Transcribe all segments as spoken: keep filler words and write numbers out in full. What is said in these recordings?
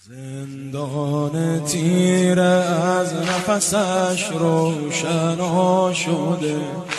زندان تیره از نفسش روشنا شده،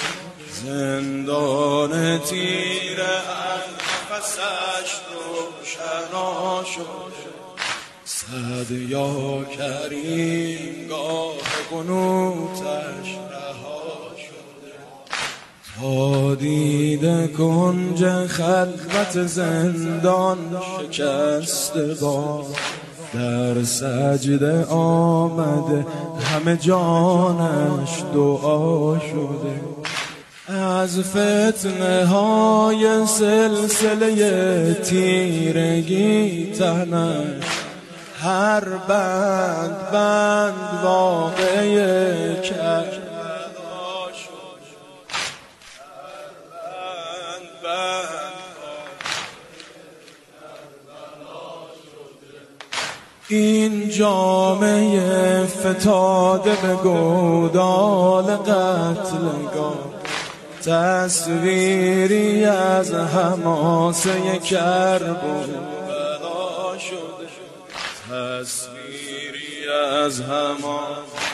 زندان تیره از نفسش روشنا شده. صد یا کریم گاه قنوتش رها شده، تا دیده کنج خلوت زندان شکسته با در سجده آمده، همه جانش دعا شده. از فتنه های سلسله تیرگی تنش، هر بند بند واقعه کرد این جامعه فتاده به گودال قتلگاه، تصویری از حماسه کربلا شده، تصویری از حماسه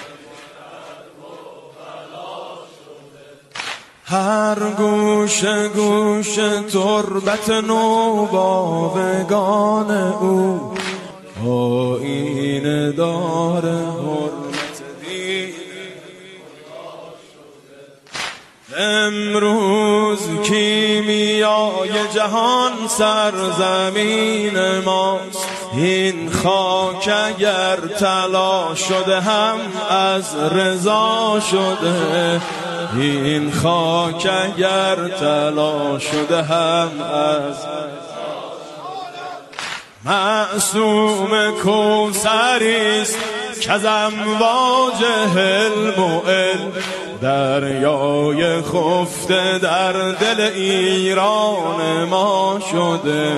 هر گوش گوش تربت نوباوگان او، آیین دار حرمت دین. امروز کیمیای جهان سرزمین ماست، این خاک اگر طلا شده هم از رضا شده، این خاک اگر طلا شده هم از معصوم کوثریست که از امواج حلم و علم، دریای خفته در دل ایران ما شده،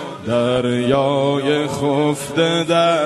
دریای خفته در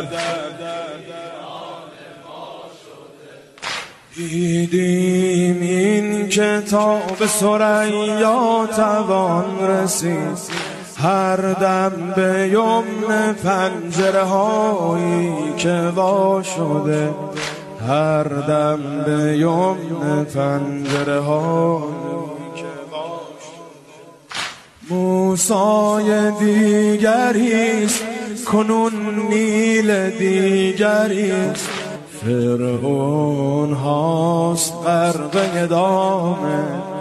دیدیم این کتاب ثریا توان رسید، هر دم به یمن پنجره هایی که وا شده، هر دم به یمن پنجره هایی که وا شده. موسی دیگریست کنون نیل دیگریست، فرعون هاست غرق دامه.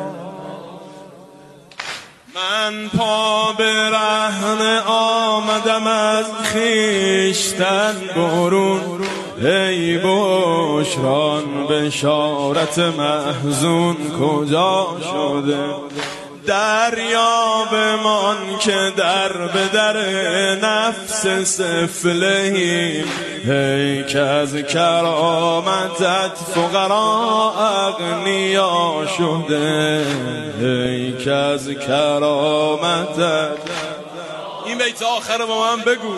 من پا به رهن آمدم از خویشتن برون، ای بشران بشارت محزون کجا شده. دریا بمان که در به در نفس سفلهیم، ای که از کرامتت فقرا اغنیا شده، ای که از کرامتت. این بیت آخر با من بگو.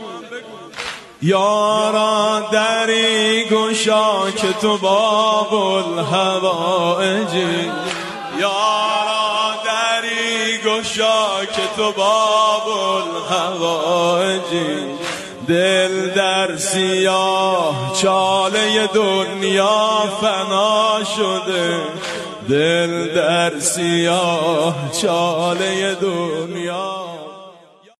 یارا دری گشا که تو باب الحوائجی، یارا دری گشا که تو باب الحوائجی. دل در سیاه چاله دنیا فنا شده، دل در سیاه چاله دنیا